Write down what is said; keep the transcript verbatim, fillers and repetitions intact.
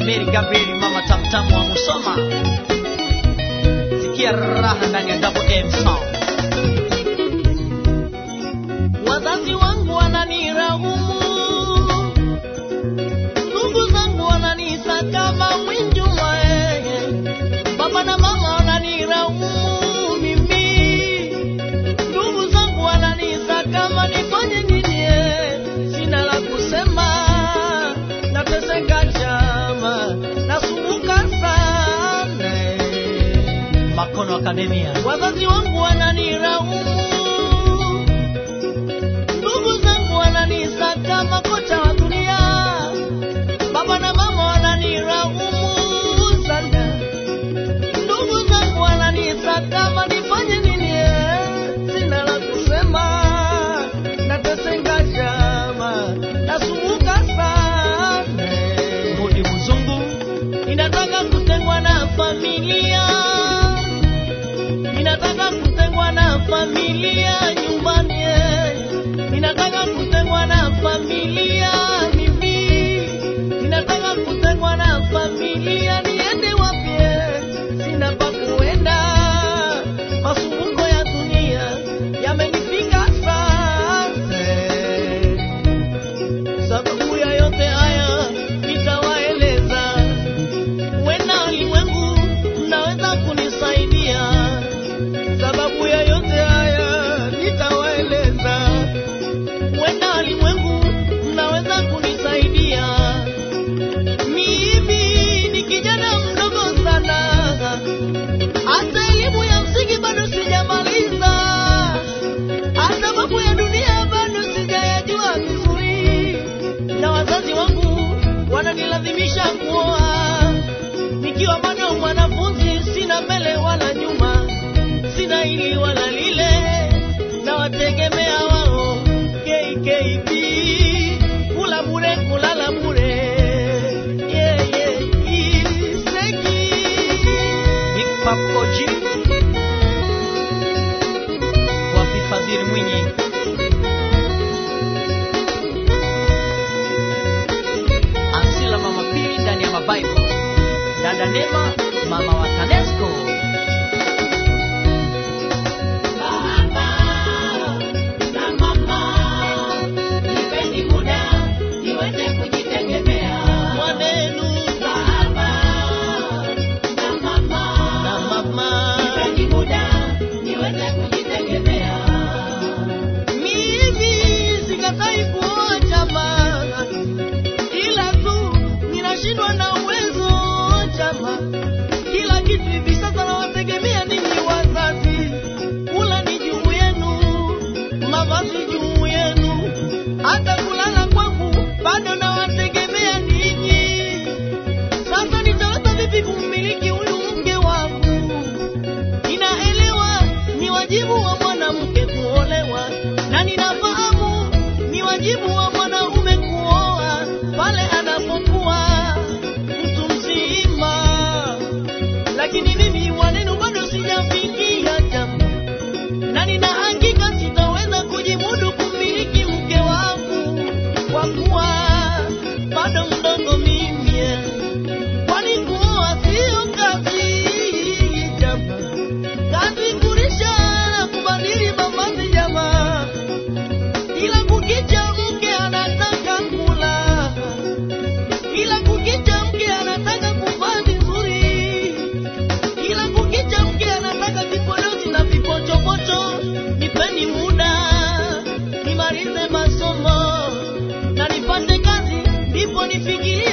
Mary Gabriel, mama tamtamu wa Musoma. Sikia raha ndani ya Double M Sound. Wazazi wangu wananiraumu, ndugu zangu wananisaka mwinju wae, baba na mama wananiraumu mimi, ndugu zangu wananisaka nifanye nini, sina la kusema, nateseka chama, nasumbuka sana. Makono Academia. Wazazi wangu wananiraumu, kama kocha wa dunia, baba na mama wananiraumu sana, ndugu zangu wananisaka nifanye nini, sina la kusema, nateseka chama, nasumbuka sana. Mudi Mzungu. Ninataka kutengwa na familia, ninataka kutengwa na familia nyumbani, ninataka kutengwa na familia mimi, ninataka kutengwa na familia, niende wapi, sina pa kuenda, masumbuko ya dunia yamenifika sana. Sababu ya yote haya nitawaeleza, wena ulimwengu mnaweza kunisaidia. Sababu ya yote haya nitawaeleza, wenda ulimwengu mnaweza kunisaidia. Mimi ni kijana mdogo sana, hata elimu ya msingi bado sijamaliza, hata mambo ya dunia bado sijayajua vizuri, na wazazi wangu wananilazimisha kuoa nikiwa bado mwanafunzi, sina mbele wala nyuma, sina hili wala lile, na wategemea wao K K B, kula bure kulala bure. Yeah, yeah, iseki Big Pap O G. Wapi Fadhili Mwinyi. Ansila mama Pili ndani ya Mabible. Dada Nema mama wa Tanesco. masomo na nipate kazi, ndipo nifikirie